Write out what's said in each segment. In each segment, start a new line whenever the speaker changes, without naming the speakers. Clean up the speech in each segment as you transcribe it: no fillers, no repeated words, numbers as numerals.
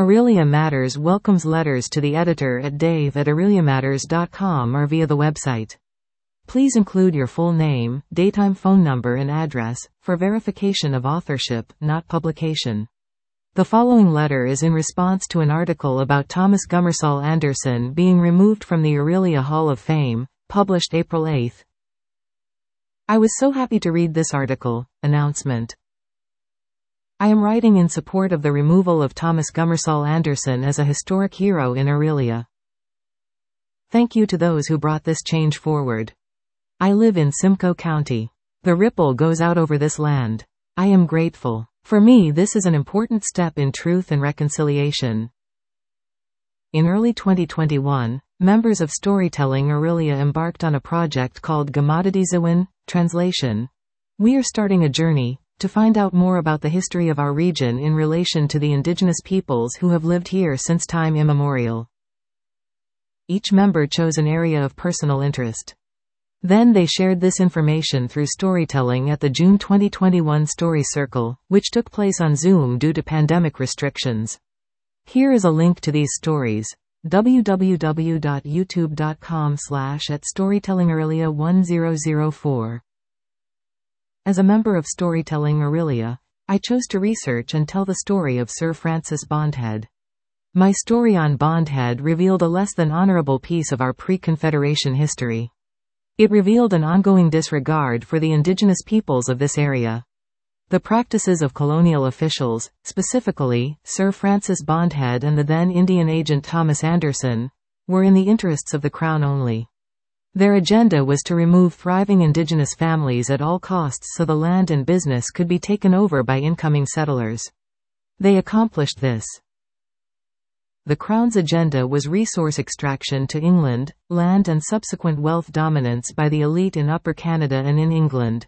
Aurelia Matters welcomes letters to the editor at dave@aureliamatters.com or via the website. Please include your full name, daytime phone number and address, for verification of authorship, not publication. The following letter is in response to an article about Thomas Gummersall Anderson being removed from the Aurelia Hall of Fame, published April 8. I was so happy to read this article. Announcement. I am writing in support of the removal of Thomas Gummersall Anderson as a historic hero in Aurelia. Thank you to those who brought this change forward. I live in Simcoe County. The ripple goes out over this land. I am grateful. For me, this is an important step in truth and reconciliation. In early 2021, members of Storytelling Aurelia embarked on a project called Gamadadizawan, translation. We are starting a journey to find out more about the history of our region in relation to the indigenous peoples who have lived here since time immemorial. Each member chose an area of personal interest. Then they shared this information through storytelling at the June 2021 Story Circle, which took place on Zoom due to pandemic restrictions. Here is a link to these stories. www.youtube.com/@storytellingaurelia1004. As a member of Storytelling Aurelia, I chose to research and tell the story of Sir Francis Bondhead. My story on Bondhead revealed a less than honorable piece of our pre-Confederation history. It revealed an ongoing disregard for the indigenous peoples of this area. The practices of colonial officials, specifically, Sir Francis Bondhead and the then Indian agent Thomas Anderson, were in the interests of the Crown only. Their agenda was to remove thriving indigenous families at all costs so the land and business could be taken over by incoming settlers. They accomplished this. The Crown's agenda was resource extraction to England, land and subsequent wealth dominance by the elite in Upper Canada and in England.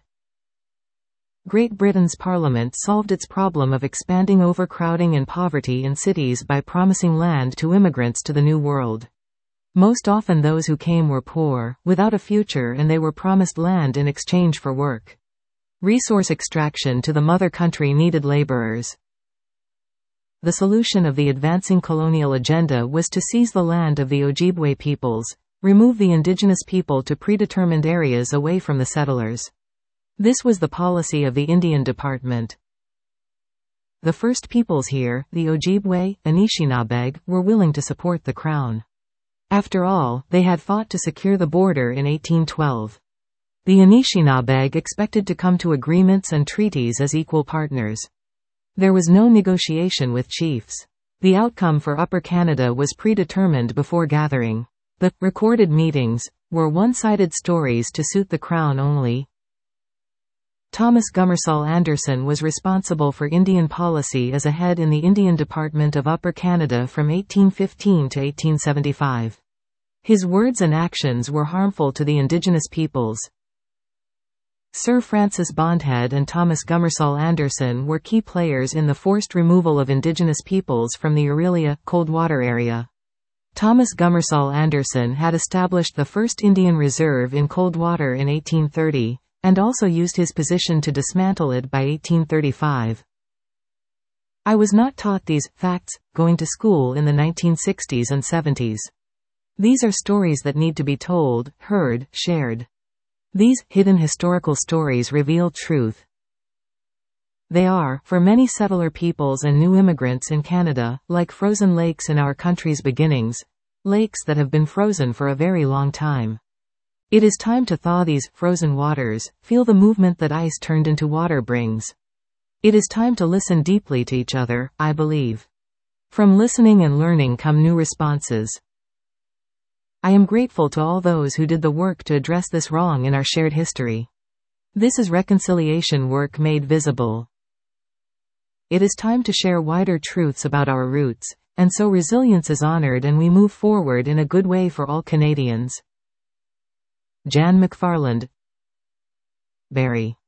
Great Britain's Parliament solved its problem of expanding overcrowding and poverty in cities by promising land to immigrants to the New World. Most often those who came were poor, without a future, and they were promised land in exchange for work. Resource extraction to the mother country needed laborers. The solution of the advancing colonial agenda was to seize the land of the Ojibwe peoples, remove the indigenous people to predetermined areas away from the settlers. This was the policy of the Indian Department. The first peoples here, the Ojibwe, Anishinabeg, were willing to support the Crown. After all, they had fought to secure the border in 1812. The Anishinabeg expected to come to agreements and treaties as equal partners. There was no negotiation with chiefs. The outcome for Upper Canada was predetermined before gathering. The recorded meetings were one-sided stories to suit the Crown only. Thomas Gummersall Anderson was responsible for Indian policy as a head in the Indian Department of Upper Canada from 1815 to 1875. His words and actions were harmful to the indigenous peoples. Sir Francis Bondhead and Thomas Gummersall Anderson were key players in the forced removal of indigenous peoples from the Aurelia, Coldwater area. Thomas Gummersall Anderson had established the first Indian Reserve in Coldwater in 1830, and also used his position to dismantle it by 1835. I was not taught these facts going to school in the 1960s and 70s. These are stories that need to be told, heard, shared. These hidden historical stories reveal truth. They are, for many settler peoples and new immigrants in Canada, like frozen lakes in our country's beginnings, lakes that have been frozen for a very long time. It is time to thaw these frozen waters, feel the movement that ice turned into water brings. It is time to listen deeply to each other, I believe. From listening and learning come new responses. I am grateful to all those who did the work to address this wrong in our shared history. This is reconciliation work made visible. It is time to share wider truths about our roots, and so resilience is honored and we move forward in a good way for all Canadians. Jan McFarland, Barrie.